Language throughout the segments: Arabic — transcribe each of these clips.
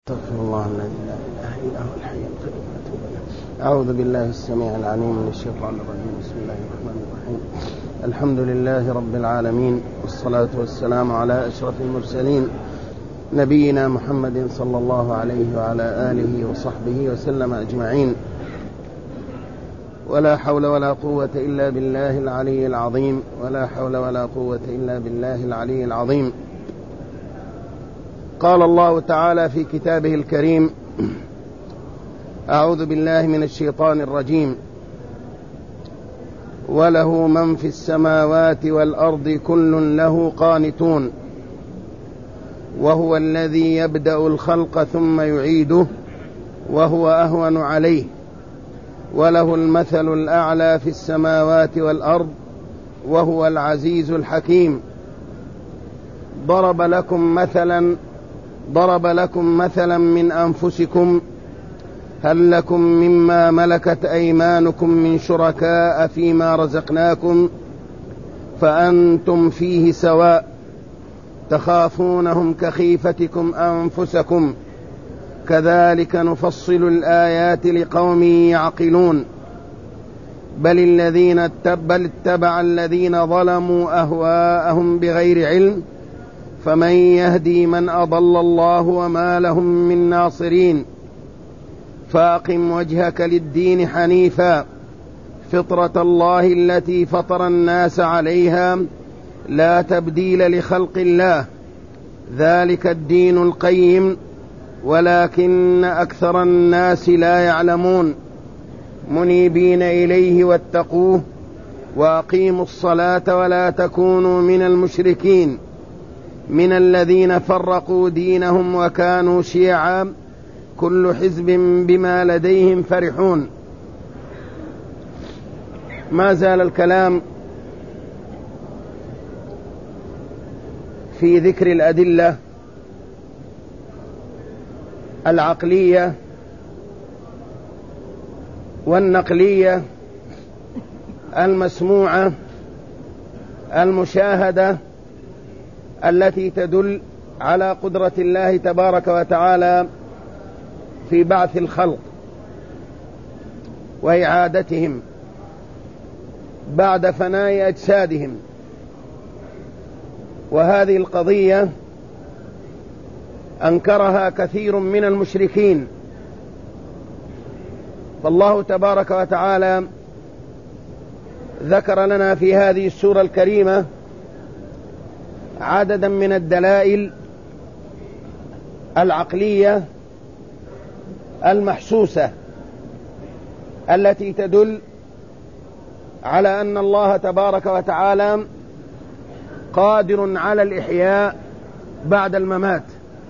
استغفر الله الذي لا اله الا هو الحي القيوم واتوب اليه. اعوذ بالله السميع العليم من الشيطان الرجيم. بسم الله الرحمن الرحيم. الحمد لله رب العالمين، والصلاة والسلام على اشرف المرسلين نبينا محمد صلى الله عليه وعلى اله وصحبه وسلم اجمعين. ولا حول ولا قوة الا بالله العلي العظيم. ولا حول ولا قوة الا بالله العلي العظيم. قال الله تعالى في كتابه الكريم: أعوذ بالله من الشيطان الرجيم: وله من في السماوات والأرض كل له قانتون وهو الذي يبدأ الخلق ثم يعيده وهو أهون عليه وله المثل الأعلى في السماوات والأرض وهو العزيز الحكيم. ضرب لكم مثلا من أنفسكم هل لكم مما ملكت أيمانكم من شركاء فيما رزقناكم فأنتم فيه سواء تخافونهم كخيفتكم أنفسكم كذلك نفصل الآيات لقوم يعقلون بل اتبع الذين ظلموا أهواءهم بغير علم فمن يهدي من أضل الله وما لهم من ناصرين. فأقم وجهك للدين حنيفا فطرة الله التي فطر الناس عليها لا تبديل لخلق الله ذلك الدين القيم ولكن أكثر الناس لا يعلمون. منيبين إليه واتقوه وأقيموا الصلاة ولا تكونوا من المشركين من الذين فرقوا دينهم وكانوا شيعا كل حزب بما لديهم فرحون. ما زال الكلام في ذكر الأدلة العقلية والنقلية المسموعة المشاهدة التي تدل على قدرة الله تبارك وتعالى في بعث الخلق وإعادتهم بعد فناء أجسادهم. وهذه القضية أنكرها كثير من المشركين، فالله تبارك وتعالى ذكر لنا في هذه السورة الكريمة عددا من الدلائل العقلية المحسوسة التي تدل على أن الله تبارك وتعالى قادر على الإحياء بعد الممات.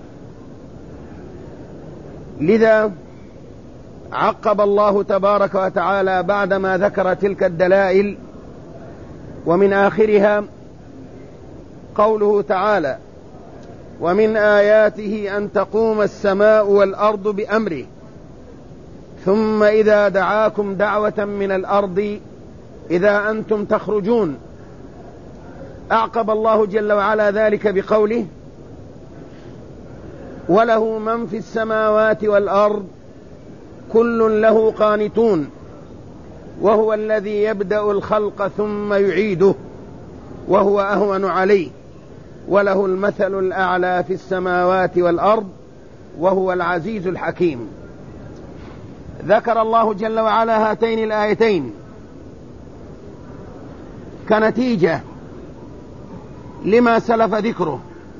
لذا عقب الله تبارك وتعالى بعدما ذكر تلك الدلائل ومن آخرها قوله تعالى: ومن آياته أن تقوم السماء والأرض بأمره ثم إذا دعاكم دعوة من الأرض إذا أنتم تخرجون. أعقب الله جل وعلا ذلك بقوله: وله من في السماوات والأرض كل له قانتون وهو الذي يبدأ الخلق ثم يعيده وهو أهون عليه وله المثل الأعلى في السماوات والأرض وهو العزيز الحكيم. ذكر الله جل وعلا هاتين الآيتين كنتيجة لما سلف ذكره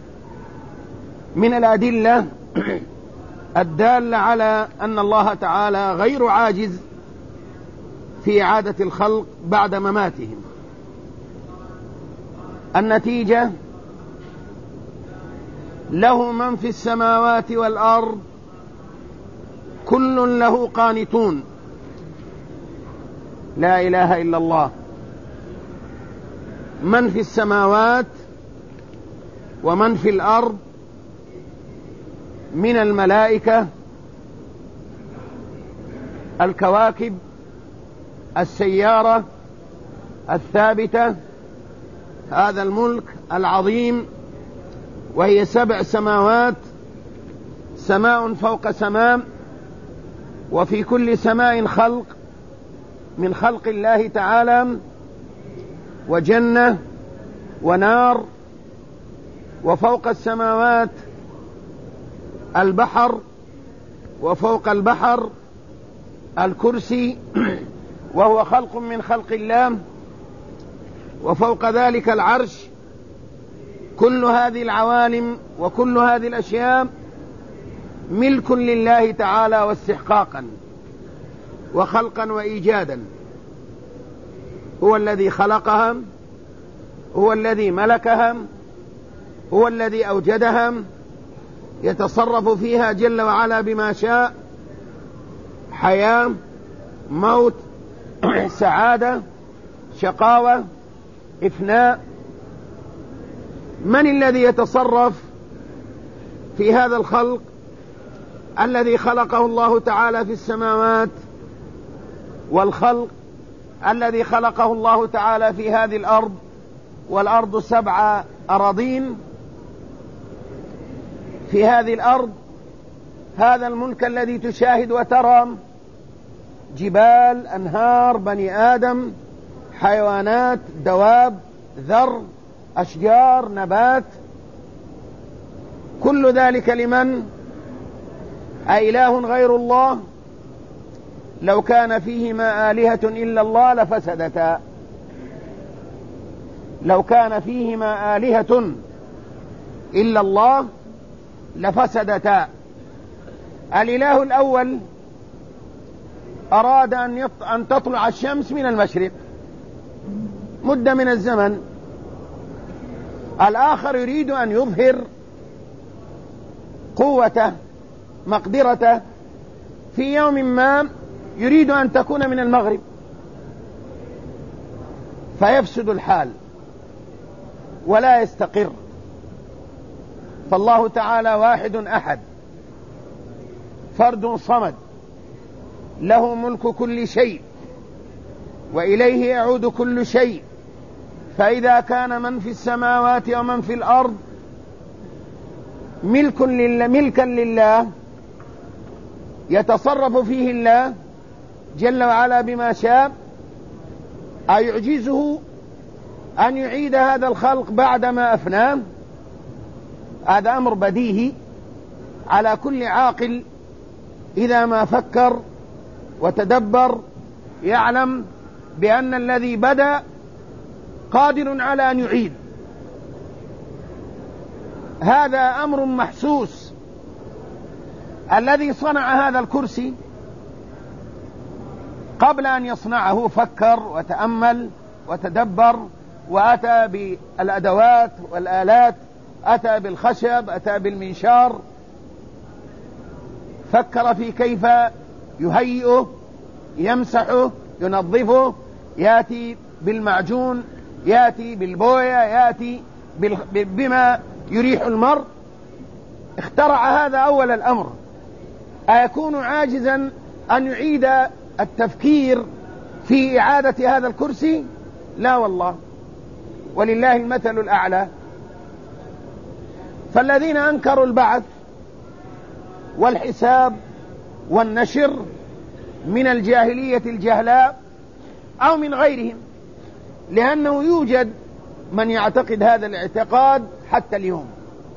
من الأدلة الدالة على أن الله تعالى غير عاجز في إعادة الخلق بعد مماتهم. النتيجة: له من في السماوات والأرض كل له قانتون. لا إله إلا الله. من في السماوات ومن في الأرض من الملائكة، الكواكب، السيارة الثابتة، هذا الملك العظيم وهي 7 سماوات سماء فوق سماء، وفي كل سماء خلق من خلق الله تعالى، وجنة ونار، وفوق السماوات البحر، وفوق البحر الكرسي وهو خلق من خلق الله، وفوق ذلك العرش. كل هذه العوالم وكل هذه الأشياء ملك لله تعالى واستحقاقا وخلقا وإيجادا. هو الذي خلقها، هو الذي ملكها، هو الذي أوجدها، يتصرف فيها جل وعلا بما شاء، حياة، موت، سعادة، شقاوة، إفناء. من الذي يتصرف في هذا الخلق الذي خلقه الله تعالى في السماوات، والخلق الذي خلقه الله تعالى في هذه الأرض، والأرض 7 أراضين. في هذه الأرض هذا الملك الذي تشاهد وترى، جبال، أنهار، بني آدم، حيوانات، دواب، ذر، أشجار، نبات، كل ذلك لمن؟ أإله غير الله؟ لو كان فيهما آلهة إلا الله لفسدتا. لو كان فيهما آلهة إلا الله لفسدتا. الإله الأول أراد أن تطلع الشمس من المشرق مدة من الزمن، الآخر يريد أن يظهر قوته، مقدرته، في يوم ما يريد أن تكون من المغرب، فيفسد الحال ولا يستقر. فالله تعالى واحد أحد، فرد صمد، له ملك كل شيء، وإليه يعود كل شيء. فإذا كان من في السماوات ومن في الأرض ملكا لله يتصرف فيه الله جل وعلا بما شاء، أيعجزه أن يعيد هذا الخلق بعدما أفناه؟ هذا أمر بديهي على كل عاقل إذا ما فكر وتدبر، يعلم بأن الذي بدأ قادر على أن يعيد. هذا أمر محسوس. الذي صنع هذا الكرسي قبل أن يصنعه فكر وتأمل وتدبر، وأتى بالأدوات والآلات، أتى بالخشب، أتى بالمنشار، فكر في كيف يهيئه، يمسحه، ينظفه، يأتي بالمعجون، يأتي بالبوية، يأتي بما يريح المرء. اخترع هذا أول الأمر. أيكون عاجزا أن يعيد التفكير في إعادة هذا الكرسي؟ لا والله، ولله المثل الأعلى. فالذين أنكروا البعث والحساب والنشر من الجاهلية الجهلاء أو من غيرهم، لأنه يوجد من يعتقد هذا الاعتقاد حتى اليوم.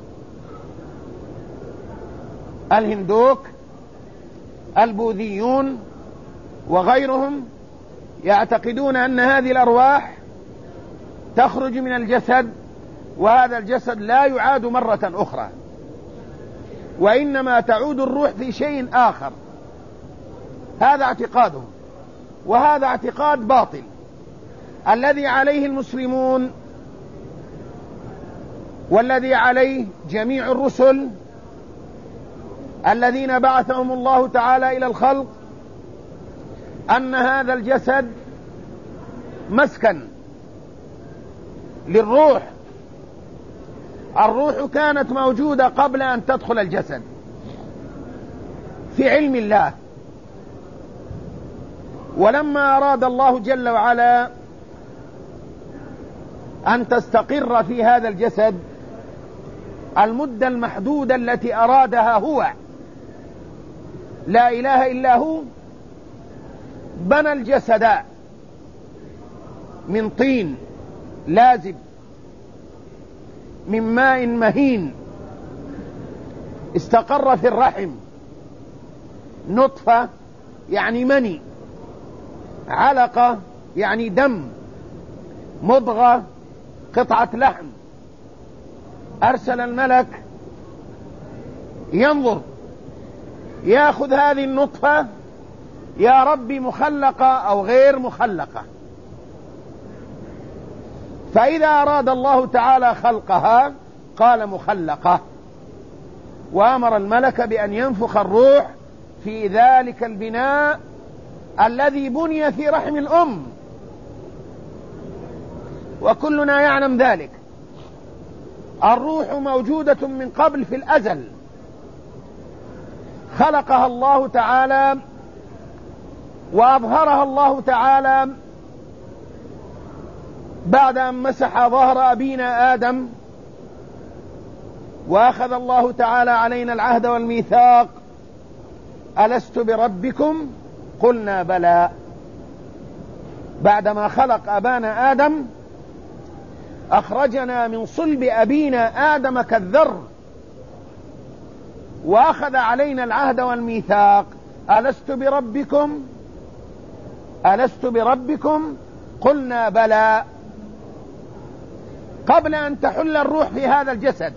الهندوك، البوذيون وغيرهم يعتقدون أن هذه الأرواح تخرج من الجسد، وهذا الجسد لا يعاد مرة أخرى، وإنما تعود الروح في شيء آخر. هذا اعتقادهم، وهذا اعتقاد باطل. الذي عليه المسلمون والذي عليه جميع الرسل الذين بعثهم الله تعالى إلى الخلق أن هذا الجسد مسكن للروح. الروح كانت موجودة قبل أن تدخل الجسد في علم الله، ولما أراد الله جل وعلا أن تستقر في هذا الجسد المدة المحدودة التي أرادها هو لا إله إلا هو بنى الجسد من طين لازب من ماء مهين استقر في الرحم، نطفة يعني مني، علقة يعني دم، مضغة قطعة لحم. أرسل الملك ينظر يأخذ هذه النطفة، يا ربي مخلقة أو غير مخلقة. فإذا أراد الله تعالى خلقها قال مخلقة، وأمر الملك بأن ينفخ الروح في ذلك البناء الذي بني في رحم الأم، وكلنا يعلم ذلك. الروح موجودة من قبل في الأزل، خلقها الله تعالى وأظهرها الله تعالى بعد أن مسح ظهر أبينا آدم، وأخذ الله تعالى علينا العهد والميثاق: ألست بربكم؟ قلنا بلى. بعدما خلق أبانا آدم أخرجنا من صلب أبينا آدم كالذر، وأخذ علينا العهد والميثاق: ألست بربكم؟ ألست بربكم؟ قلنا بلى. قبل أن تحل الروح في هذا الجسد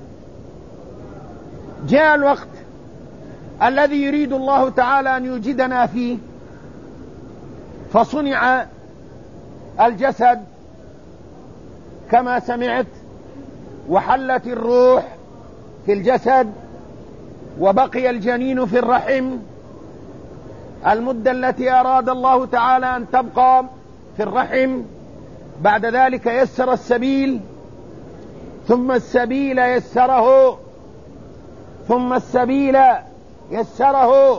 جاء الوقت الذي يريد الله تعالى أن يوجدنا فيه، فصنع الجسد كما سمعت، وحلت الروح في الجسد، وبقي الجنين في الرحم المدة التي أراد الله تعالى أن تبقى في الرحم. بعد ذلك يسر السبيل، ثم السبيل يسره، ثم السبيل يسره.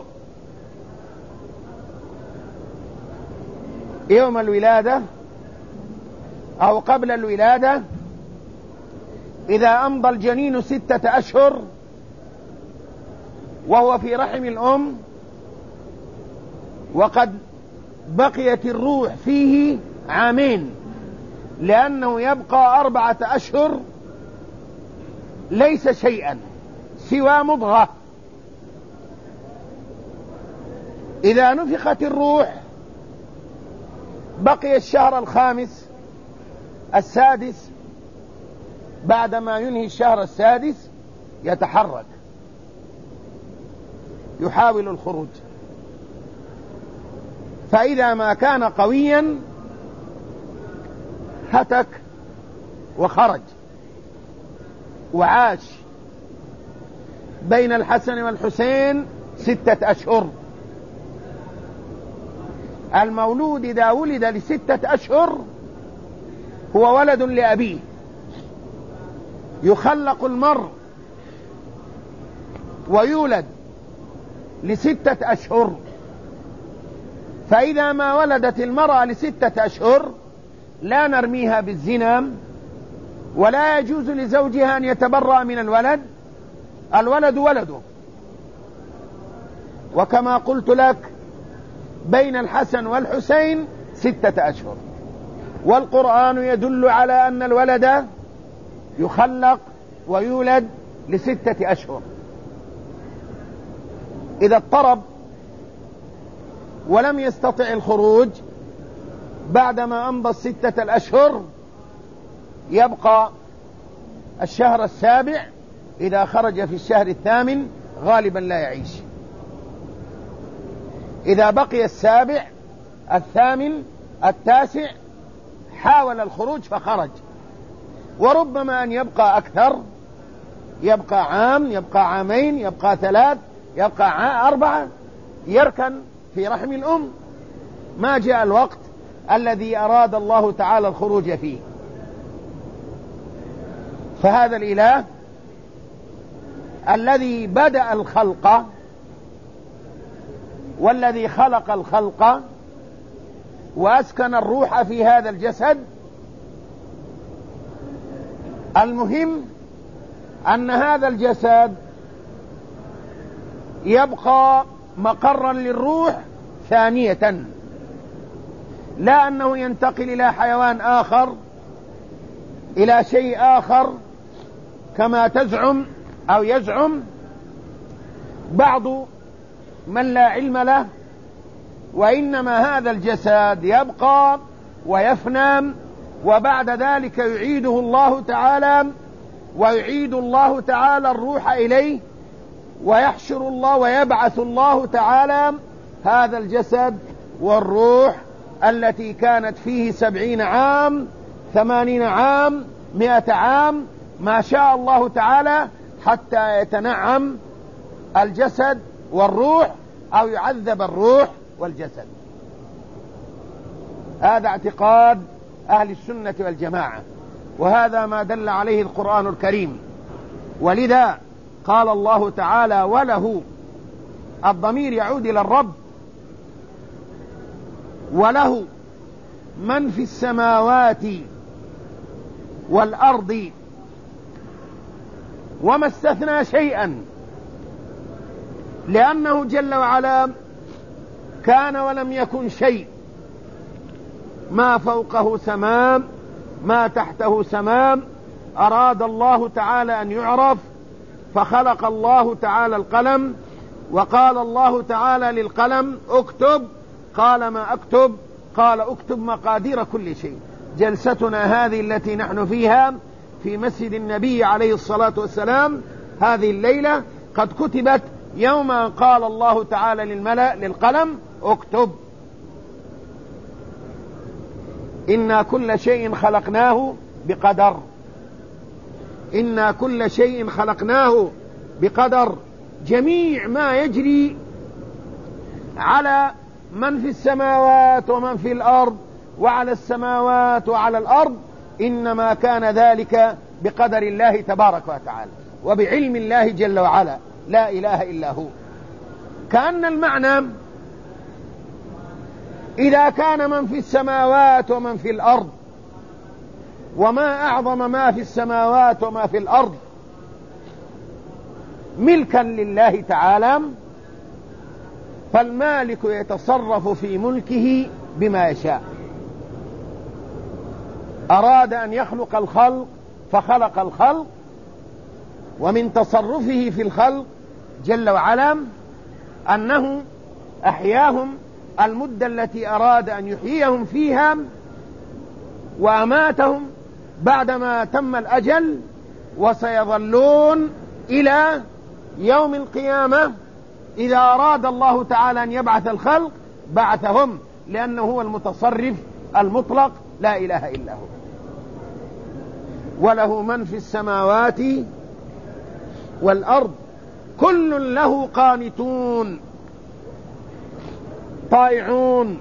يوم الولادة أو قبل الولادة، إذا أمضى الجنين 6 أشهر وهو في رحم الأم، وقد بقيت الروح فيه 2 عام، لأنه يبقى 4 أشهر ليس شيئا سوى مضغة. إذا نفخت الروح بقي الشهر 5 السادس، بعدما ينهي الشهر السادس يتحرك يحاول الخروج، فإذا ما كان قويا هتك وخرج وعاش. بين الحسن والحسين 6 أشهر. المولود إذا ولد ل6 أشهر هو ولد لأبيه، يخلق المرء ويولد ل6 أشهر. فإذا ما ولدت المرأة ل6 أشهر لا نرميها بالزنا، ولا يجوز لزوجها أن يتبرأ من الولد، الولد ولده. وكما قلت لك بين الحسن والحسين 6 أشهر، والقرآن يدل على أن الولد يخلق ويولد ل6 أشهر. إذا اضطرب ولم يستطع الخروج بعدما أمضى 6 الأشهر يبقى الشهر السابع، إذا خرج في الشهر 8 غالبا لا يعيش. إذا بقي السابع 8 9 حاول الخروج فخرج، وربما أن يبقى أكثر، يبقى 1 عام، يبقى 2 عام، يبقى 3، يبقى 4، يركن في رحم الأم ما جاء الوقت الذي أراد الله تعالى الخروج فيه. فهذا الإله الذي بدأ الخلق والذي خلق الخلق وأسكن الروح في هذا الجسد، المهم أن هذا الجسد يبقى مقرا للروح ثانية، لا أنه ينتقل إلى حيوان آخر، إلى شيء آخر كما تزعم أو يزعم بعض من لا علم له، وإنما هذا الجسد يبقى ويفنى، وبعد ذلك يعيده الله تعالى، ويعيد الله تعالى الروح إليه، ويحشر الله ويبعث الله تعالى هذا الجسد والروح التي كانت فيه 70 عام 80 عام 100 عام ما شاء الله تعالى، حتى يتنعم الجسد والروح أو يعذب الروح والجسد. هذا اعتقاد أهل السنة والجماعة، وهذا ما دل عليه القرآن الكريم. ولذا قال الله تعالى: وله، الضمير يعود إلى الرب، وله من في السماوات والأرض، وما استثنى شيئا، لأنه جل وعلا كان ولم يكن شيء، ما فوقه سمام ما تحته سمام، أراد الله تعالى أن يعرف فخلق الله تعالى القلم، وقال الله تعالى للقلم اكتب، قال ما اكتب؟ قال اكتب مقادير كل شيء. جلستنا هذه التي نحن فيها في مسجد النبي عليه الصلاة والسلام هذه الليلة قد كتبت يوم أن قال الله تعالى للقلم اكتب. إنا كل شيء خلقناه بقدر، إنا كل شيء خلقناه بقدر. جميع ما يجري على من في السماوات ومن في الأرض، وعلى السماوات وعلى الأرض، إنما كان ذلك بقدر الله تبارك وتعالى وبعلم الله جل وعلا، لا إله إلا هو. كأن المعنى إذا كان من في السماوات ومن في الأرض، وما أعظم ما في السماوات وما في الأرض ملكا لله تعالى، فالمالك يتصرف في ملكه بما يشاء. أراد أن يخلق الخلق فخلق الخلق، ومن تصرفه في الخلق جل وعلا أنه أحياهم المدة التي أراد أن يحييهم فيها، وأماتهم بعدما تم الأجل، وسيظلون إلى يوم القيامة. إذا أراد الله تعالى أن يبعث الخلق بعثهم، لأنه هو المتصرف المطلق، لا إله إلا هو. وله من في السماوات والأرض كل له قانتون، طائعون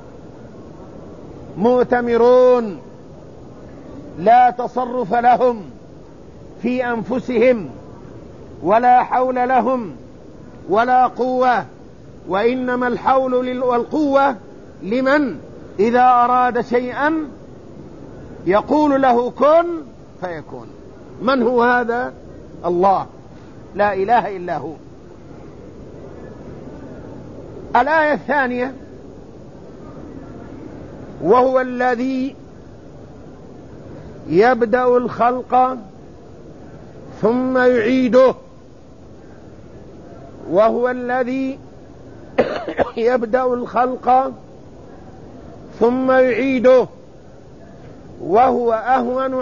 مؤتمرون، لا تصرف لهم في أنفسهم، ولا حول لهم ولا قوة، وإنما الحول والقوة لمن إذا أراد شيئا يقول له كن فيكون. من هو هذا؟ الله، لا إله إلا هو. الآية الثانية: وهو الذي يبدأ الخلق ثم يعيده، وهو الذي يبدأ الخلق ثم يعيده وهو أهون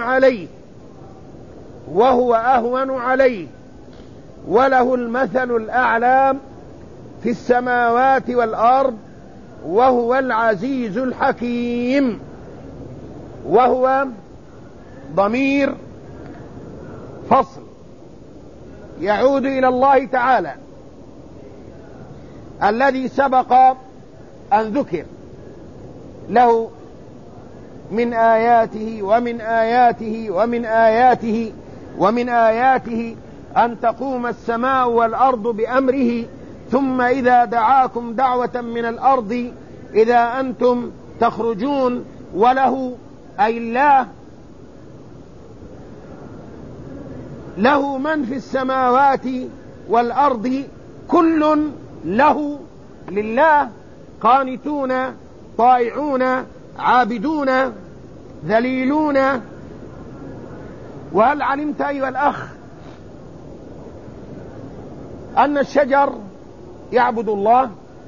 عليه وله المثل الأعلى في السماوات والأرض وهو العزيز الحكيم. وهو ضمير فصل يعود إلى الله تعالى الذي سبق أن ذكر، له من آياته أن تقوم السماء والأرض بأمره، ثم إذا دعاكم دعوة من الأرض إذا أنتم تخرجون. وله أي الله له من في السماوات والأرض، كل له لله قانتون طائعون عابدون ذليلون. وهل علمت أيها الأخ أن الشجر يعبد الله،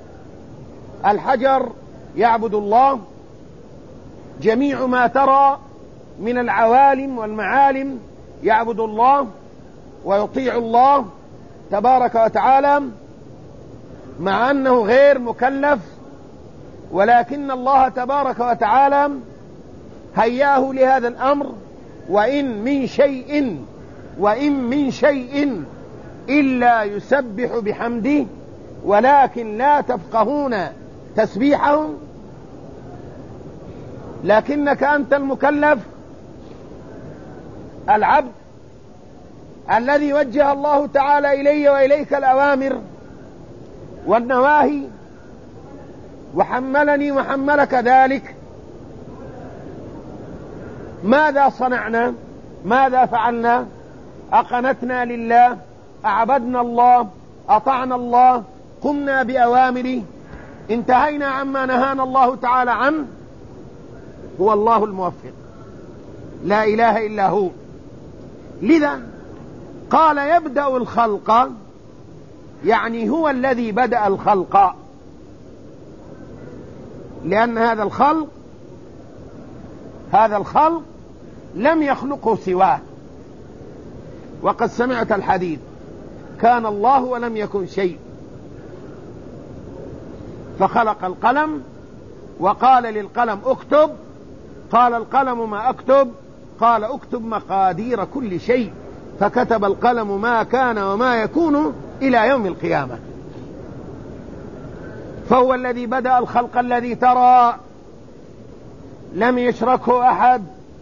الحجر يعبد الله، جميع ما ترى من العوالم والمعالم يعبد الله ويطيع الله تبارك وتعالى، مع أنه غير مكلف، ولكن الله تبارك وتعالى هياه لهذا الأمر. وإن من شيء إلا يسبح بحمده ولكن لا تفقهون تسبيحهم. لكنك أنت المكلف العبد الذي وجه الله تعالى إلي وإليك الأوامر والنواهي وحملني وحملك ذلك. ماذا صنعنا؟ ماذا فعلنا؟ أقنتنا لله، أعبدنا الله، أطعنا الله، قمنا بأوامره، انتهينا عما نهانا الله تعالى عنه. هو الله الموفق، لا إله إلا هو. لذا قال يبدأ الخلق، يعني هو الذي بدأ الخلق، لأن هذا الخلق لم يخلقه سواه. وقد سمعت الحديث: كان الله ولم يكن شيء، فخلق القلم وقال للقلم اكتب، قال القلم ما أكتب، قال اكتب مقادير كل شيء، فكتب القلم ما كان وما يكون إلى يوم القيامة. فهو الذي بدأ الخلق الذي ترى، لم يشركه أحد،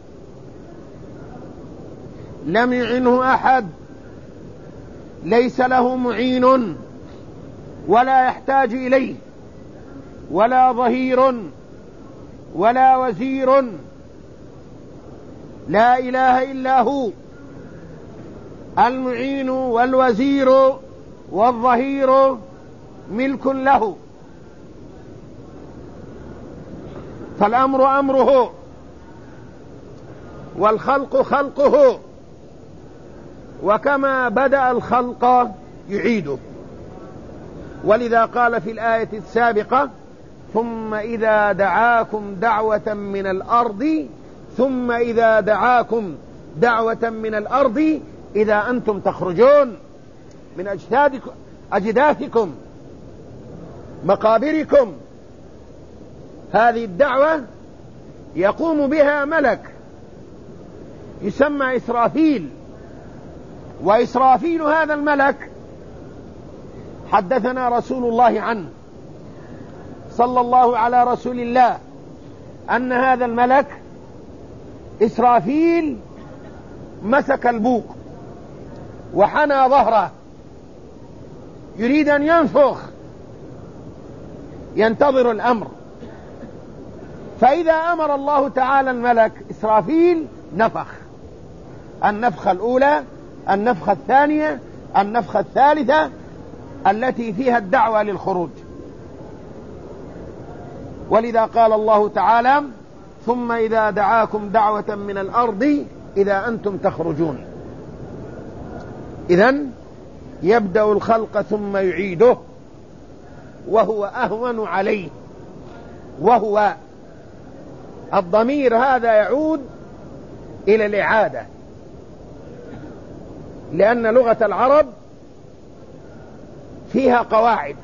لم يعنه أحد، ليس له معين ولا يحتاج إليه، ولا ظهير ولا وزير، لا إله إلا هو المعين والوزير والظهير ملك له. فالأمر أمره والخلق خلقه، وكما بدأ الخلق يعيده. ولذا قال في الآية السابقة: ثم إذا دعاكم دعوة من الأرض، ثم إذا دعاكم دعوة من الأرض إذا أنتم تخرجون من أجداثكم مقابركم. هذه الدعوة يقوم بها ملك يسمى إسرافيل، وإسرافيل هذا الملك حدثنا رسول الله عنه صلى الله على رسول الله أن هذا الملك إسرافيل مسك البوق وحنى ظهره يريد أن ينفخ، ينتظر الأمر. فإذا أمر الله تعالى الملك إسرافيل نفخ، النفخة الأولى، النفخة الثانية، النفخة الثالثة التي فيها الدعوة للخروج. ولذا قال الله تعالى: ثم إذا دعاكم دعوة من الأرض إذا أنتم تخرجون. إذن يبدأ الخلق ثم يعيده، وهو أهون عليه. وهو الضمير هذا يعود إلى الإعادة، لأن لغة العرب فيها قواعد.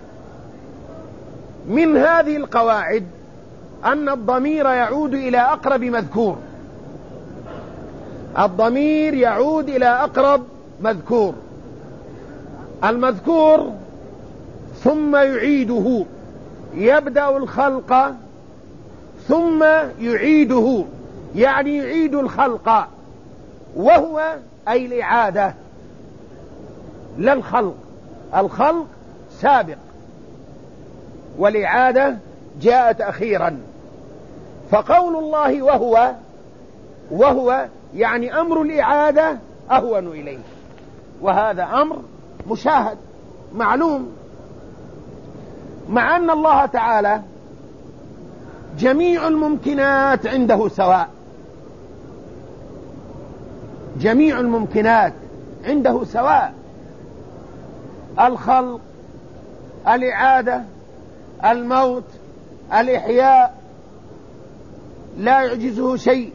من هذه القواعد أن الضمير يعود إلى أقرب مذكور، الضمير يعود إلى أقرب مذكور، المذكور ثم يعيده. يبدأ الخلق ثم يعيده، يعني يعيد الخلق، وهو أي الإعادة لا الخلق. الخلق سابق والإعادة جاءت أخيرا. فقول الله وهو يعني أمر الإعادة أهون إليه، وهذا أمر مشاهد معلوم. مع أن الله تعالى جميع الممكنات عنده سواء، جميع الممكنات عنده سواء، الخلق، الإعادة، الموت، الإحياء، لا يعجزه شيء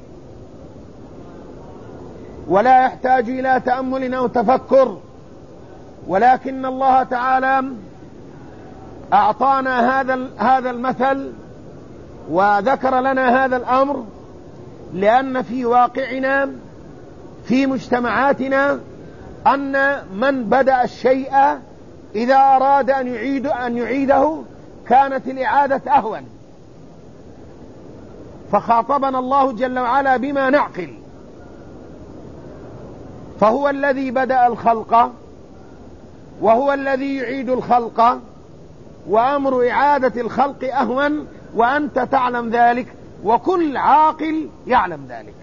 ولا يحتاج إلى تأمل أو تفكر. ولكن الله تعالى أعطانا هذا المثل وذكر لنا هذا الأمر لأن في واقعنا في مجتمعاتنا أن من بدأ الشيء إذا أراد أن يعيده كانت الإعادة أهون، فخاطبنا الله جل وعلا بما نعقل، فهو الذي بدأ الخلق وهو الذي يعيد الخلق، وأمر إعادة الخلق أهون، وأنت تعلم ذلك وكل عاقل يعلم ذلك.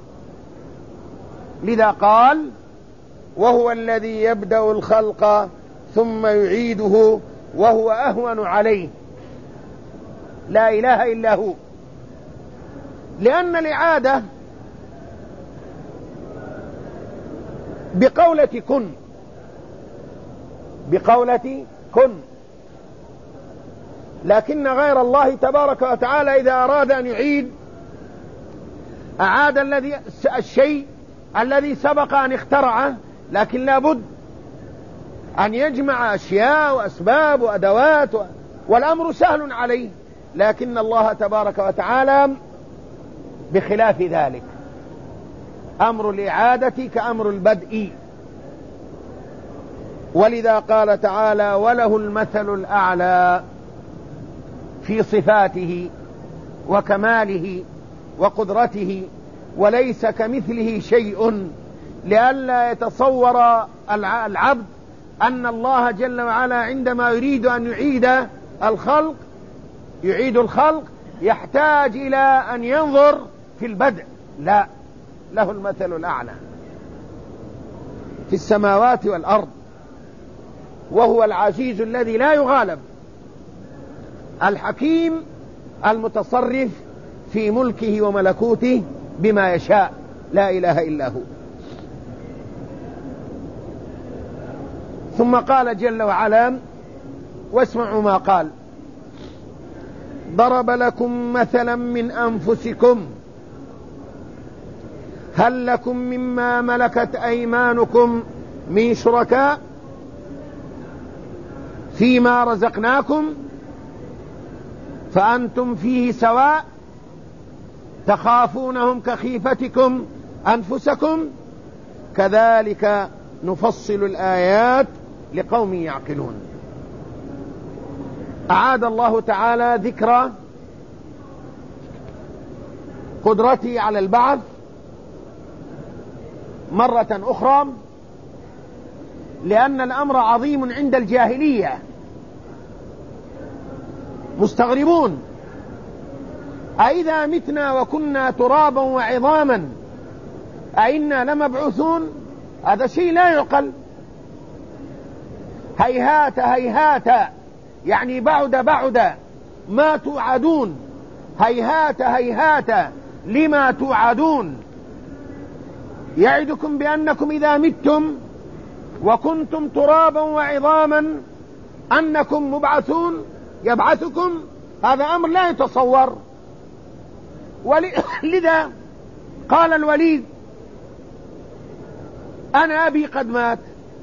لذا قال وهو الذي يبدأ الخلق ثم يعيده وهو أهون عليه، لا إله إلا هو. لأن الإعادة بقولة كن، لكن غير الله تبارك وتعالى إذا أراد أن يعيد أعاد الشيء الذي سبق أن اخترعه، لكن لابد أن يجمع أشياء وأسباب وأدوات والأمر سهل عليه. لكن الله تبارك وتعالى بخلاف ذلك، أمر الإعادة كأمر البدء. ولذا قال تعالى وله المثل الأعلى في صفاته وكماله وقدرته وليس كمثله شيء، لئلا يتصور العبد أن الله جل وعلا عندما يريد أن يعيد الخلق يحتاج إلى أن ينظر في البدء، لا، له المثل الأعلى في السماوات والأرض، وهو العزيز الذي لا يغالب، الحكيم المتصرف في ملكه وملكوته بما يشاء، لا إله إلا هو. ثم قال جل وعلا واسمعوا ما قال ضرب لكم مثلا من أنفسكم هل لكم مما ملكت أيمانكم من شركاء فيما رزقناكم فأنتم فيه سواء تخافونهم كخيفتكم أنفسكم كذلك نفصل الآيات لقوم يعقلون. أعاد الله تعالى ذكر قدرته على البعث مرة أخرى، لأن الأمر عظيم عند الجاهلية، مستغربون أئذا متنا وكنا ترابا وعظاما أئنا لمبعوثون؟ هذا شيء لا يعقل. هيهات هيهات يعني بعد ما توعدون، هيهات هيهات لما توعدون، يعدكم بأنكم إذا متم وكنتم ترابا وعظاما أنكم مبعثون، يبعثكم، هذا أمر لا يتصور. لذا قال الوليد أنا أبي قد مات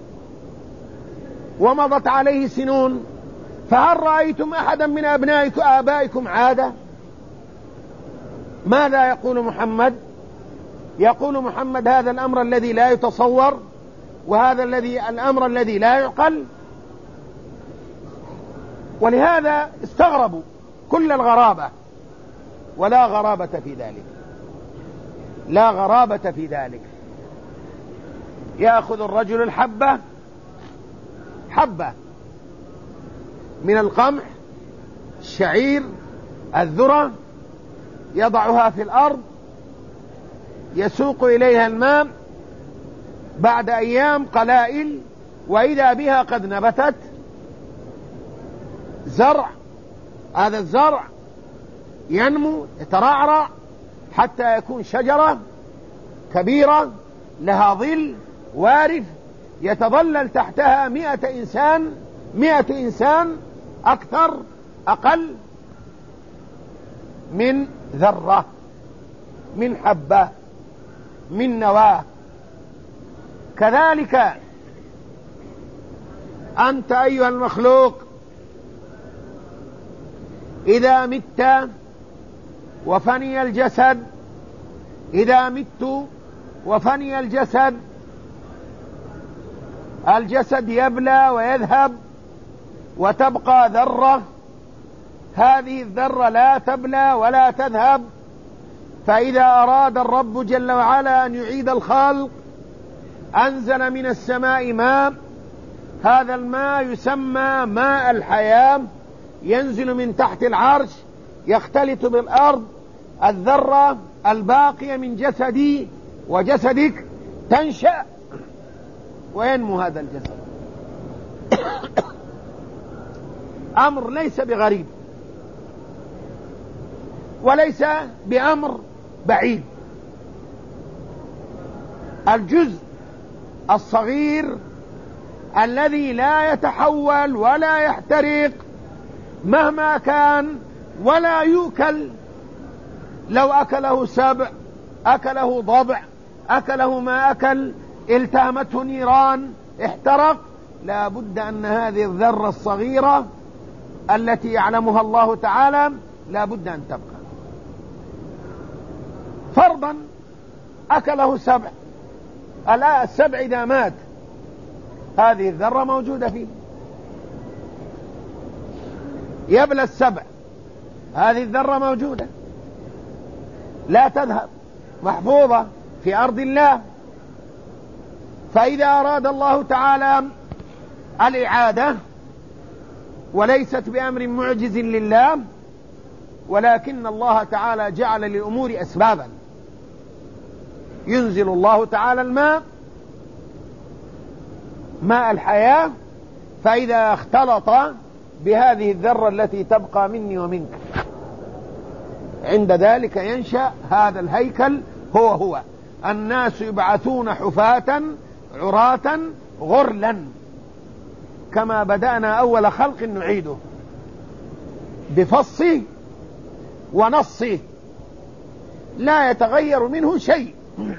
ومضت عليه سنون فهل رأيتم أحدا من آبائكم عادة؟ ماذا يقول محمد؟ يقول محمد هذا الأمر الذي لا يتصور، وهذا الأمر الذي لا يعقل. ولهذا استغربوا كل الغرابة، ولا غرابة في ذلك، لا غرابة في ذلك. يأخذ الرجل الحبة حبة من القمح، الشعير، الذرة، يضعها في الأرض، يسوق إليها الماء، بعد أيام قلائل وإذا بها قد نبتت زرع هذا الزرع ينمو يترعرع حتى يكون شجرة كبيرة لها ظل وارف يتظلل تحتها 100 إنسان أكثر أقل من ذرة، من حبة، من نواة. كذلك أنت أيها المخلوق إذا مت وفني الجسد، إذا مت وفني الجسد يبلى ويذهب وتبقى ذرة. هذه الذرة لا تبلى ولا تذهب، فإذا أراد الرب جل وعلا أن يعيد الخلق أنزل من السماء ماء، هذا الماء يسمى ماء الحياة، ينزل من تحت العرش يختلط بالأرض، الذرة الباقية من جسدي وجسدك تنشأ وينمو هذا الجسد. أمر ليس بغريب وليس بأمر بعيد. الجزء الصغير الذي لا يتحول ولا يحترق مهما كان ولا يؤكل، لو أكله سبع، أكله ضبع، أكله ما أكل، التهمته نيران، احترق، لا بد أن هذه الذرة الصغيرة التي يعلمها الله تعالى لا بد أن تبقى. فرضا أكله سبع، السبع إذا مات هذه الذرة موجودة فيه، يبلى السبع، هذه الذرة موجودة لا تذهب، محفوظة في أرض الله. فإذا أراد الله تعالى الإعادة، وليست بأمر معجز لله، ولكن الله تعالى جعل للأمور أسبابا. ينزل الله تعالى الماء، ماء الحياة، فإذا اختلط بهذه الذرة التي تبقى مني ومنك، عند ذلك ينشأ هذا الهيكل. هو الناس يبعثون حفاة عراة غرلا، كما بدأنا أول خلق نعيده، بفصه ونصه لا يتغير منه شيء.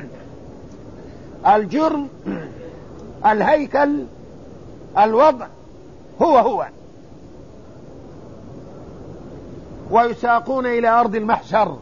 الجرم، الهيكل، الوضع هو، ويساقون إلى أرض المحشر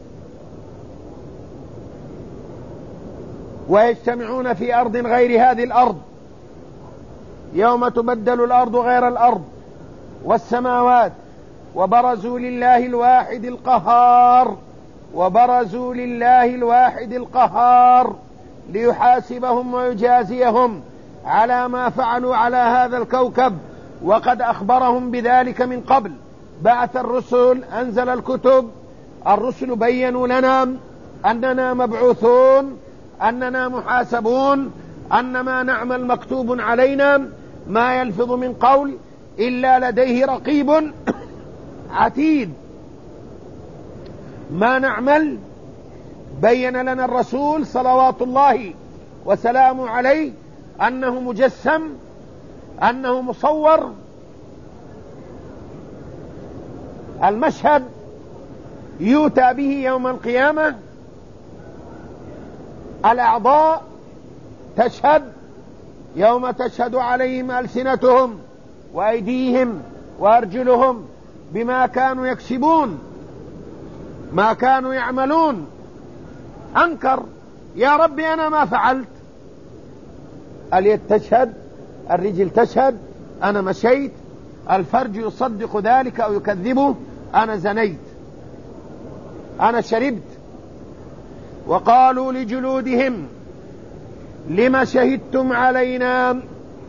ويجتمعون في أرض غير هذه الأرض، يوم تبدل الأرض غير الأرض والسماوات، وبرزوا لله الواحد القهار، وبرزوا لله الواحد القهار ليحاسبهم ويجازيهم على ما فعلوا على هذا الكوكب، وقد أخبرهم بذلك من قبل. بعث الرسل، أنزل الكتب، الرسل بيّنوا لنا أننا مبعوثون، أننا محاسبون، أن ما نعمل مكتوب علينا، ما يلفظ من قول إلا لديه رقيب عتيد. ما نعمل بين لنا الرسول صلوات الله وسلامه عليه أنه مجسم، أنه مصور. المشهد يؤتى به يوم القيامة، الأعضاء تشهد يوم تشهد عليهم ألسنتهم وأيديهم وأرجلهم بما كانوا يكسبون، ما كانوا يعملون. أنكر: يا ربي أنا ما فعلت. اليد تشهد، الرجل تشهد، أنا مشيت، الفرج يصدق ذلك أو يكذبه، أنا زنيت، أنا شربت. وقالوا لجلودهم لما شهدتم علينا؟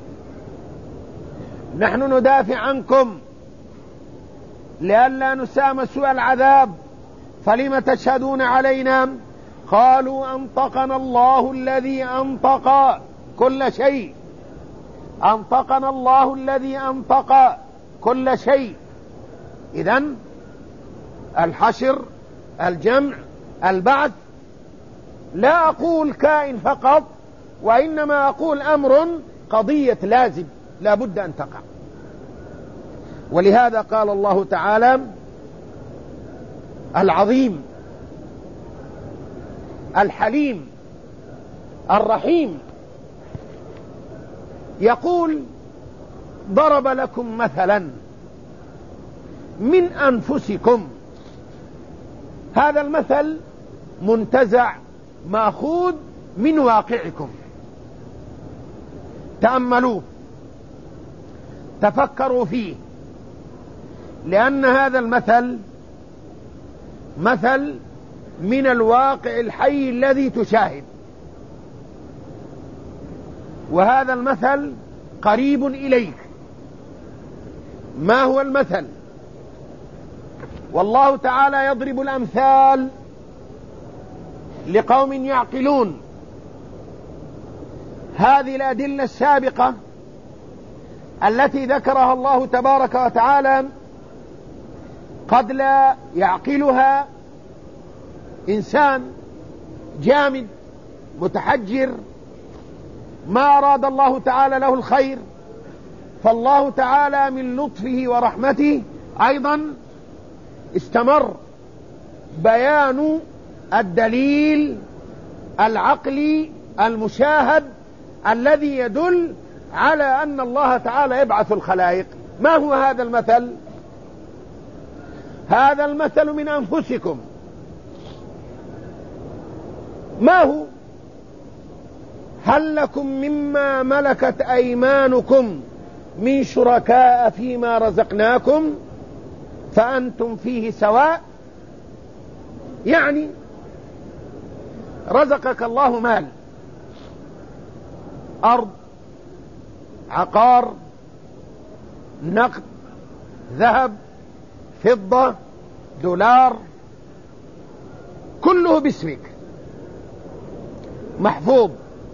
نحن ندافع عنكم لئلا نسام سوء العذاب، فلم تشهدون علينا؟ قالوا أنطقنا الله الذي أنطق كل شيء، أنطقنا الله الذي أنطق كل شيء. إذن الحشر، الجمع، البعث، لا أقول كائن فقط، وإنما أقول أمر قضية لازم لا بد أن تقع. ولهذا قال الله تعالى العظيم الحليم الرحيم يقول: ضرب لكم مثلا من أنفسكم. هذا المثل منتزع مأخوذ من واقعكم. تأملوه، تفكروا فيه، لأن هذا المثل مثل من الواقع الحي الذي تشاهد، وهذا المثل قريب إليك. ما هو المثل؟ والله تعالى يضرب الأمثال لقوم يعقلون. هذه الأدلة السابقة التي ذكرها الله تبارك وتعالى قد لا يعقلها إنسان جامد متحجر ما أراد الله تعالى له الخير، فالله تعالى من لطفه ورحمته أيضا استمر بيان الدليل العقلي المشاهد الذي يدل على أن الله تعالى يبعث الخلائق. ما هو هذا المثل؟ هذا المثل من أنفسكم. ما هو؟ هل لكم مما ملكت أيمانكم من شركاء فيما رزقناكم فأنتم فيه سواء؟ يعني رزقك الله مال، أرض، عقار، نقد، ذهب، فضة، دولار، كله باسمك محفوظ.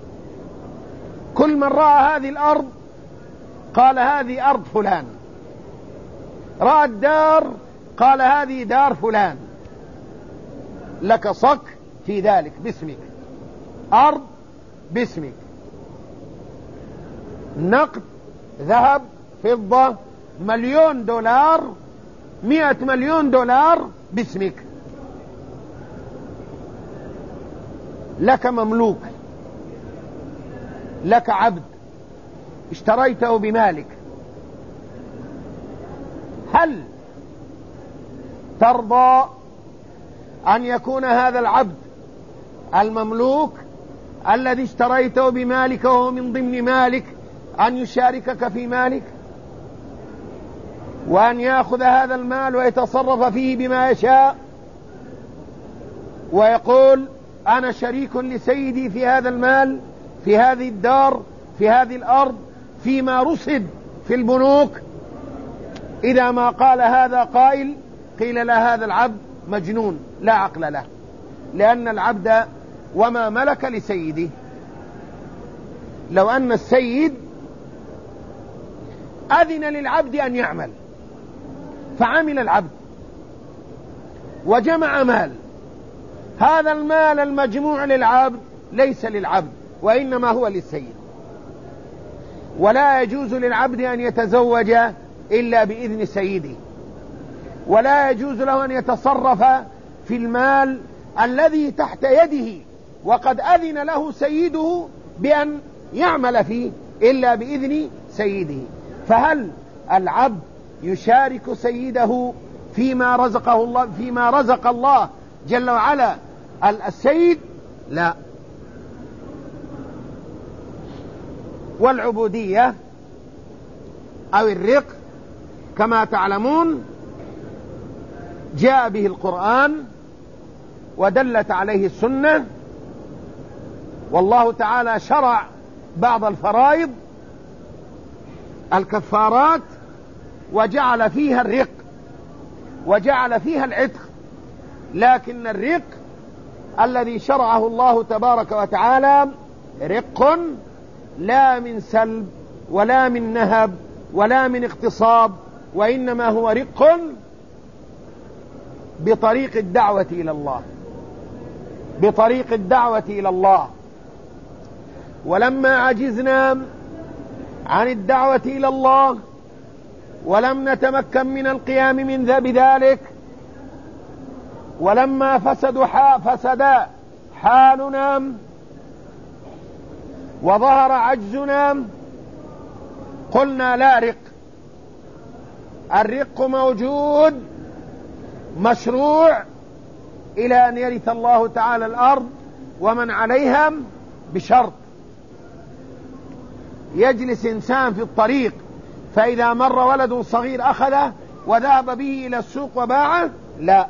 كل من رأى هذه الأرض قال هذه أرض فلان، رأى الدار قال هذه دار فلان، لك صك في ذلك باسمك، أرض باسمك، نقد، ذهب، فضة، مليون دولار، 100 مليون دولار باسمك، لك مملوك، لك عبد اشتريته بمالك. هل ترضى أن يكون هذا العبد المملوك الذي اشتريته بمالك وهو من ضمن مالك أن يشاركك في مالك، وأن يأخذ هذا المال ويتصرف فيه بما يشاء، ويقول أنا شريك لسيدي في هذا المال، في هذه الدار، في هذه الأرض، فيما رصد في البنوك؟ إذا ما قال هذا قائل قيل لا، هذا العبد مجنون لا عقل له، لأن العبد وما ملك لسيده. لو أن السيد أذن للعبد أن يعمل فعمل العبد وجمع مال، هذا المال المجموع للعبد ليس للعبد وإنما هو للسيد، ولا يجوز للعبد أن يتزوج إلا بإذن سيده، ولا يجوز له أن يتصرف في المال الذي تحت يده وقد أذن له سيده بأن يعمل فيه إلا بإذن سيده. فهل العبد يشارك سيده فيما رزق الله جل وعلا السيد؟ لا. والعبودية أو الرق كما تعلمون جاء به القرآن ودلت عليه السنة، والله تعالى شرع بعض الفرائض الكفارات وجعل فيها الرق وجعل فيها العتق، لكن الرق الذي شرعه الله تبارك وتعالى رق لا من سلب ولا من نهب ولا من اغتصاب، وإنما هو رق بطريق الدعوة إلى الله، بطريق الدعوة إلى الله. ولما عجزنا عن الدعوة إلى الله ولم نتمكن من القيام بذلك، ولما فسد حالنا وظهر عجزنا، قلنا لا رق. الرق موجود مشروع إلى أن يرث الله تعالى الأرض ومن عليها، بشرط يجلس إنسان في الطريق فإذا مر ولد صغير أخذه وذهب به إلى السوق وباعه، لا،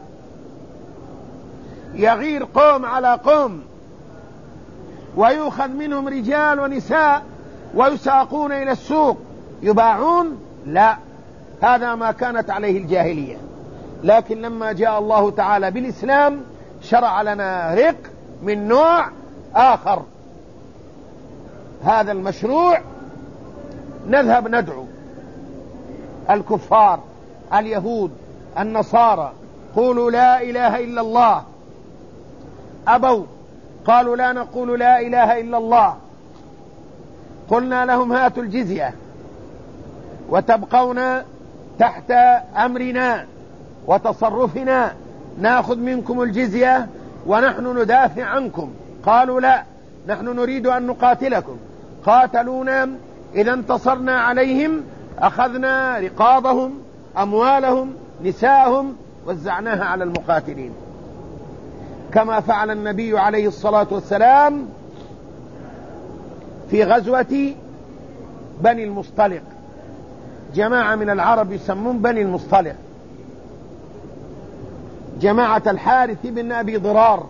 يغير قوم على قوم ويؤخذ منهم رجال ونساء ويساقون إلى السوق يباعون، لا، هذا ما كانت عليه الجاهلية. لكن لما جاء الله تعالى بالإسلام شرع لنا رق من نوع آخر. هذا المشروع نذهب ندعو الكفار اليهود النصارى، قولوا لا إله إلا الله، أبوا، قالوا لا نقول لا إله إلا الله. قلنا لهم هاتوا الجزية وتبقون تحت أمرنا وتصرفنا، ناخذ منكم الجزية ونحن ندافع عنكم. قالوا لا، نحن نريد أن نقاتلكم. قاتلونا، إذا انتصرنا عليهم أخذنا رقابهم، أموالهم، نساءهم، وزعناها على المقاتلين، كما فعل النبي عليه الصلاة والسلام في غزوة بني المصطلق. جماعة من العرب يسمون بني المصطلق، جماعة الحارث بن أبي ضرار،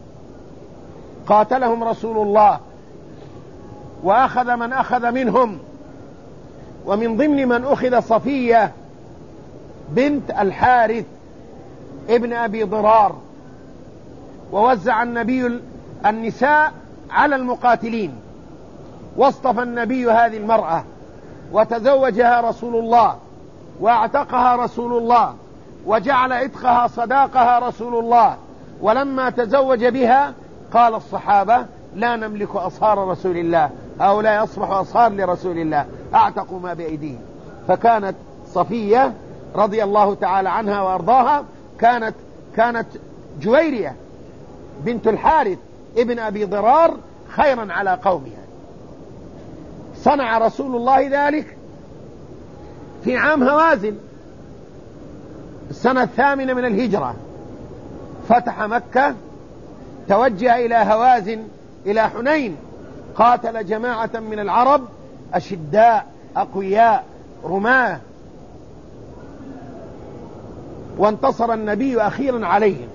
قاتلهم رسول الله وأخذ من أخذ منهم، ومن ضمن من أخذ صفية بنت الحارث ابن أبي ضرار. ووزع النبي النساء على المقاتلين، واصطفى النبي هذه المرأة وتزوجها رسول الله واعتقها رسول الله وجعل عتقها صداقها رسول الله. ولما تزوج بها قال الصحابة لا نملك أصهار رسول الله، هؤلاء أصبحوا أصهار لرسول الله، أعتقوا ما بأيديهم. فكانت صفية رضي الله تعالى عنها وأرضاها كانت جويرية بنت الحارث ابن أبي ضرار خيرا على قومها. صنع رسول الله ذلك في عام هوازن السنة 8 من الهجرة، فتح مكة، توجه إلى هوازن إلى حنين، قاتل جماعة من العرب أشداء أقوياء رماة، وانتصر النبي أخيرا عليهم،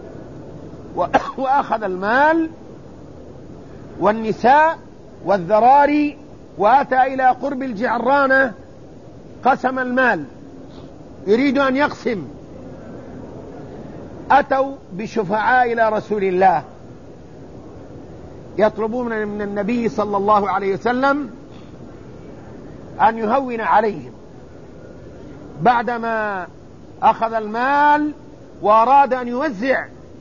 وأخذ المال والنساء والذراري، وأتى إلى قرب الجعرانة قسم المال، يريد أن يقسم. أتوا بشفعاء إلى رسول الله يطلبون من النبي صلى الله عليه وسلم أن يهون عليهم بعدما أخذ المال وأراد أن يوزع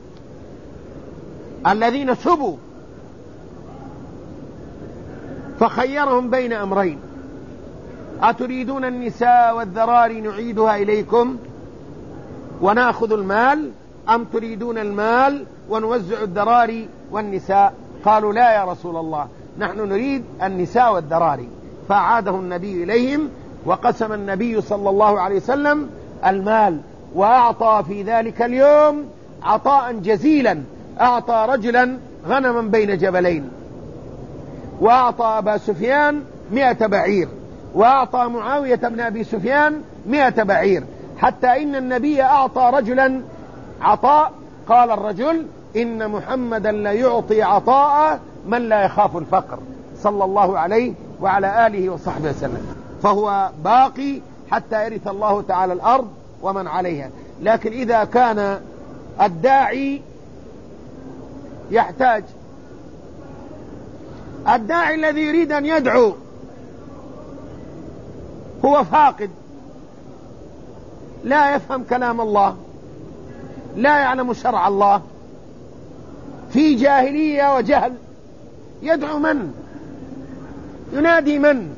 الذين سبوا، فخيرهم بين أمرين: أتريدون النساء والذراري نعيدها إليكم ونأخذ المال، أم تريدون المال ونوزع الذراري والنساء؟ قالوا لا يا رسول الله، نحن نريد النساء والذراري. فأعاده النبي إليهم، وقسم النبي صلى الله عليه وسلم المال، وأعطى في ذلك اليوم عطاء جزيلا. أعطى رجلا غنما بين جبلين، وأعطى أبا سفيان 100 بعير، وأعطى معاوية بن أبي سفيان 100 بعير، حتى إن النبي أعطى رجلا عطاء قال الرجل: إن محمدا لا يعطي عطاء من لا يخاف الفقر، صلى الله عليه وعلى آله وصحبه وسلم. فهو باقي حتى يرث الله تعالى الأرض ومن عليها. لكن إذا كان الداعي يحتاج، الداعي الذي يريد أن يدعو هو فاقد، لا يفهم كلام الله، لا يعلم شرع الله، في جاهلية وجهل، يدعو من؟ ينادي من؟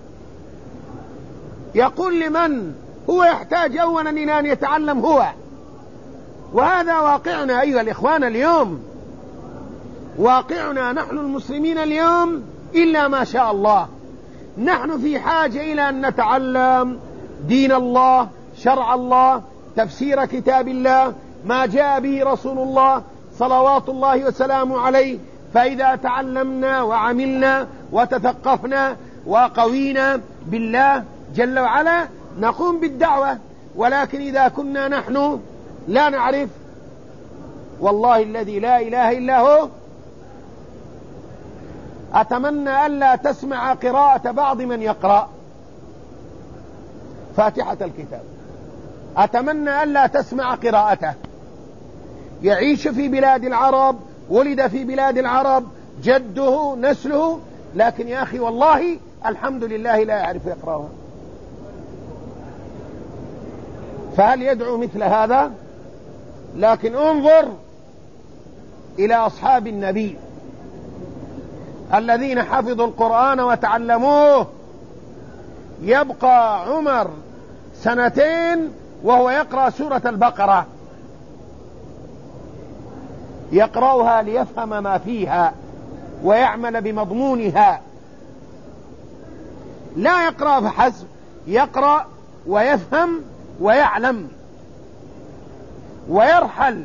يقول لمن؟ هو يحتاج أولا إلى أن يتعلم هو. وهذا واقعنا أيها الإخوان اليوم، واقعنا نحن المسلمين اليوم إلا ما شاء الله. نحن في حاجة إلى أن نتعلم دين الله، شرع الله، تفسير كتاب الله، ما جاء به رسول الله صلوات الله وسلامه عليه. فإذا تعلمنا وعملنا وتثقفنا وقوينا بالله جل وعلا نقوم بالدعوة. ولكن إذا كنا نحن لا نعرف، والله الذي لا إله إلا هو، أتمنى ألا تسمع قراءة بعض من يقرأ فاتحة الكتاب، أتمنى ألا تسمع قراءته. يعيش في بلاد العرب، ولد في بلاد العرب، جده نسله، لكن يا أخي والله الحمد لله لا يعرف يقرأها. فهل يدعو مثل هذا؟ لكن انظر إلى أصحاب النبي الذين حفظوا القرآن وتعلموه. يبقى عمر 2 وهو يقرأ سورة البقرة، يقرأها ليفهم ما فيها ويعمل بمضمونها، لا يقرأ فحسب، يقرأ ويفهم ويعلم ويرحل.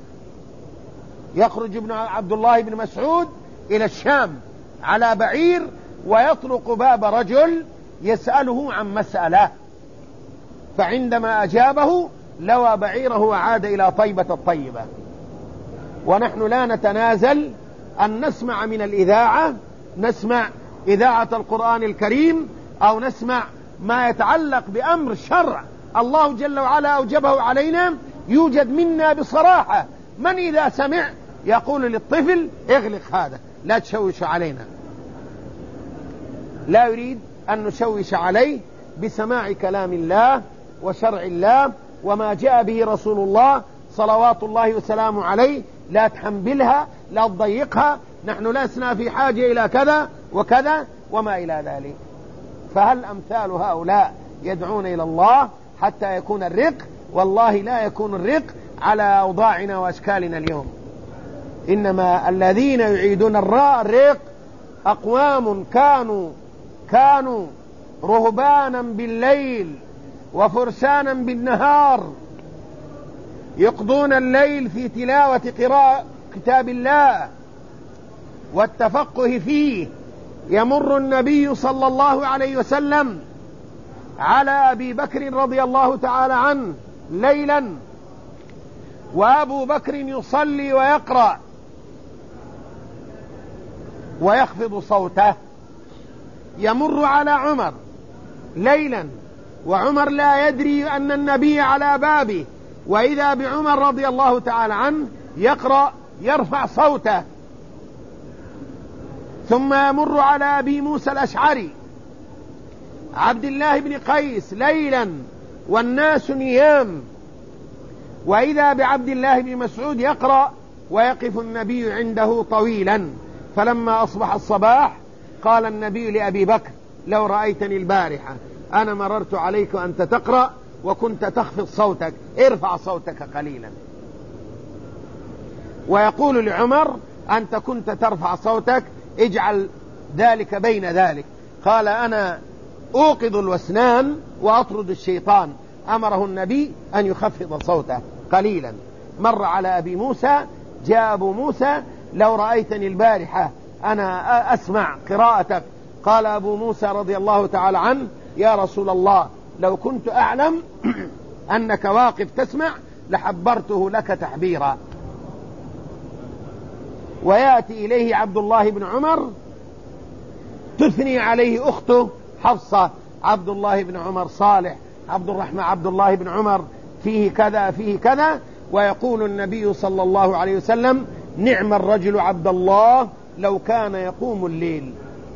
يخرج ابن عبد الله بن مسعود إلى الشام على بعير، ويطرق باب رجل يسأله عن مسألة، فعندما أجابه لوى بعيره وعاد إلى طيبة الطيبة. ونحن لا نتنازل أن نسمع من الإذاعة، نسمع إذاعة القرآن الكريم، أو نسمع ما يتعلق بأمر شرع الله جل وعلا أوجبه علينا، يوجد منا بصراحة من إذا سمع يقول للطفل اغلق هذا، لا تشوش علينا. لا يريد أن نشوش عليه بسماع كلام الله وشرع الله وما جاء به رسول الله صلوات الله وسلامه عليه. لا تحنبلها، لا تضيقها، نحن لسنا في حاجة إلى كذا وكذا وما إلى ذلك. فهل أمثال هؤلاء يدعون إلى الله حتى يكون الرق؟ والله لا يكون الرق على أوضاعنا وأشكالنا اليوم. إنما الذين يعيدون الرق أقوام كانوا رهبانا بالليل وفرسانا بالنهار، يقضون الليل في تلاوة قراءة كتاب الله والتفقه فيه. يمر النبي صلى الله عليه وسلم على أبي بكر رضي الله تعالى عنه ليلا، وأبو بكر يصلي ويقرأ ويخفض صوته. يمر على عمر ليلا وعمر لا يدري أن النبي على بابه، وإذا بعمر رضي الله تعالى عنه يقرأ يرفع صوته. ثم يمر على أبي موسى الأشعري عبد الله بن قيس ليلا والناس نيام، وإذا بعبد الله بن مسعود يقرأ ويقف النبي عنده طويلا. فلما أصبح الصباح قال النبي لأبي بكر لو رأيتني البارحة أنا مررت عليك وأنت تقرأ وكنت تخفض صوتك، ارفع صوتك قليلا. ويقول لعمر أنت كنت ترفع صوتك، اجعل ذلك بين ذلك. قال أنا أوقظ الوسنان وأطرد الشيطان. أمره النبي أن يخفض صوته قليلا. مر على أبي موسى، جاء أبو موسى لو رأيتني البارحة أنا أسمع قراءتك. قال أبو موسى رضي الله تعالى عنه يا رسول الله لو كنت أعلم أنك واقف تسمع لحبرته لك تحبيرا. ويأتي إليه عبد الله بن عمر تثني عليه أخته حفصة، عبد الله بن عمر صالح، عبد الرحمن عبد الله بن عمر فيه كذا فيه كذا. ويقول النبي صلى الله عليه وسلم نعم الرجل عبد الله لو كان يقوم الليل.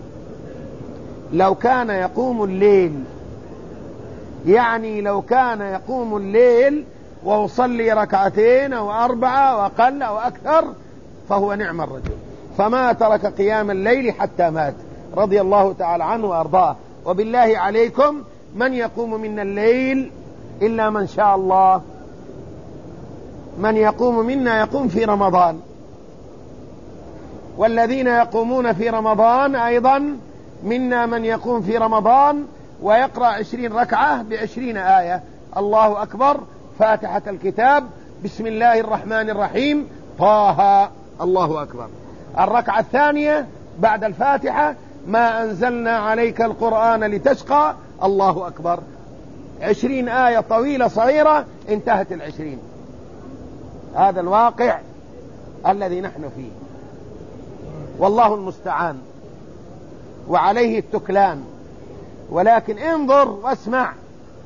لو كان يقوم الليل، يعني لو كان يقوم الليل وأصلي ركعتين أو 4 وأقل أو أكثر فهو نعم الرجل. فما ترك قيام الليل حتى مات رضي الله تعالى عنه وأرضاه. وبالله عليكم من يقوم منا الليل إلا من شاء الله؟ من يقوم منا يقوم في رمضان، والذين يقومون في رمضان أيضا منا من يقوم في رمضان ويقرأ 20 ركعة ب20 آية. الله أكبر، فاتحة الكتاب، بسم الله الرحمن الرحيم، طه، الله أكبر. الركعة الثانية بعد الفاتحة ما أنزلنا عليك القرآن لتشقى، الله أكبر. 20 آية طويلة صغيرة، انتهت 20. هذا الواقع الذي نحن فيه، والله المستعان وعليه التكلان. ولكن انظر واسمع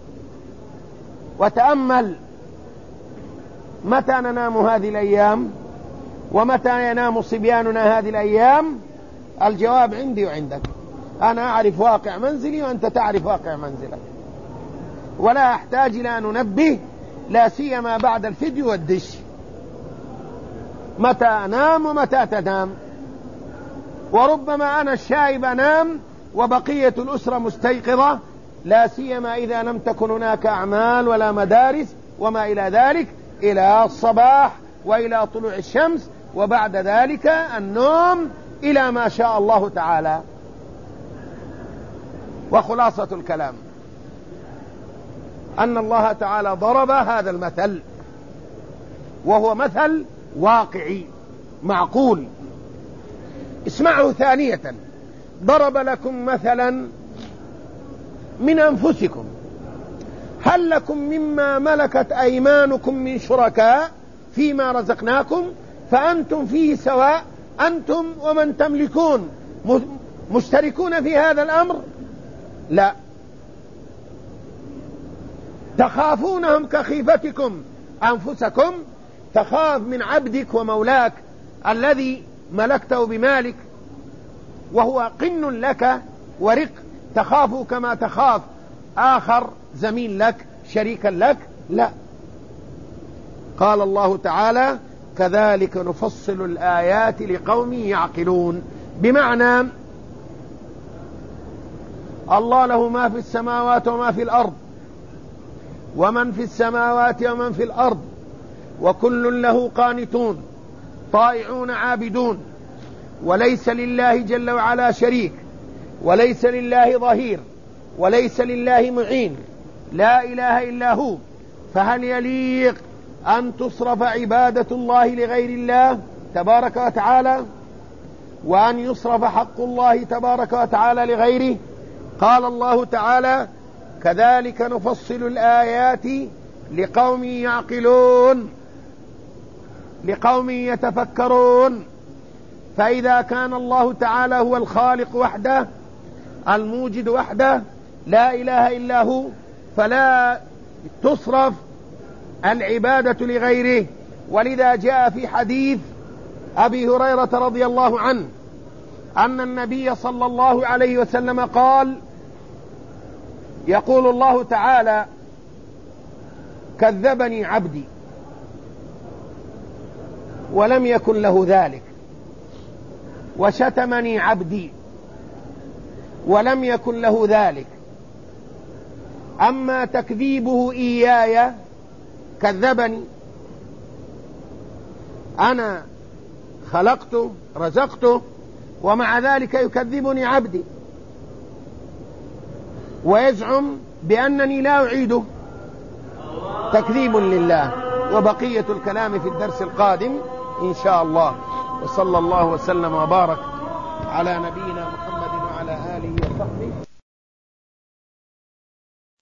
وتأمل، متى ننام هذه الأيام ومتى ينام صبياننا هذه الأيام؟ الجواب عندي وعندك. أنا أعرف واقع منزلي وأنت تعرف واقع منزلك، ولا أحتاج إلى أن أنبه، لا سيما بعد الفيديو والدش، متى أنام ومتى تنام. وربما أنا الشايب أنام وبقية الأسرة مستيقظة، لا سيما إذا لم تكن هناك أعمال ولا مدارس وما إلى ذلك، إلى الصباح وإلى طلوع الشمس، وبعد ذلك النوم إلى ما شاء الله تعالى. وخلاصة الكلام أن الله تعالى ضرب هذا المثل، وهو مثل واقعي معقول. اسمعوا ثانية، ضرب لكم مثلا من أنفسكم، هل لكم مما ملكت أيمانكم من شركاء فيما رزقناكم فأنتم فيه سواء، أنتم ومن تملكون مشتركون في هذا الأمر؟ لا، تخافونهم كخيفتكم أنفسكم. تخاف من عبدك ومولاك الذي ملكته بمالك وهو قن لك ورق، تخاف كما تخاف آخر زميل لك شريكا لك؟ لا. قال الله تعالى كذلك نفصل الآيات لقوم يعقلون، بمعنى الله له ما في السماوات وما في الأرض، ومن في السماوات ومن في الأرض، وكل له قانتون طائعون عابدون، وليس لله جل وعلا شريك، وليس لله ظهير، وليس لله معين، لا إله إلا هو. فهل يليق أن تصرف عبادة الله لغير الله تبارك وتعالى، وأن يصرف حق الله تبارك وتعالى لغيره؟ قال الله تعالى كذلك نفصل الآيات لقوم يعقلون، لقوم يتفكرون. فإذا كان الله تعالى هو الخالق وحده الموجد وحده لا إله إلا هو، فلا تصرف العبادة لغيره. ولذا جاء في حديث أبي هريرة رضي الله عنه أن النبي صلى الله عليه وسلم قال يقول الله تعالى كذبني عبدي ولم يكن له ذلك، وشتمني عبدي ولم يكن له ذلك، أما تكذيبه إياي كذبني، أنا خلقته رزقته ومع ذلك يكذبني عبدي ويزعم بأنني لا أعيده، تكذيب لله. وبقية الكلام في الدرس القادم إن شاء الله. وصلى الله وسلم وبارك على نبينا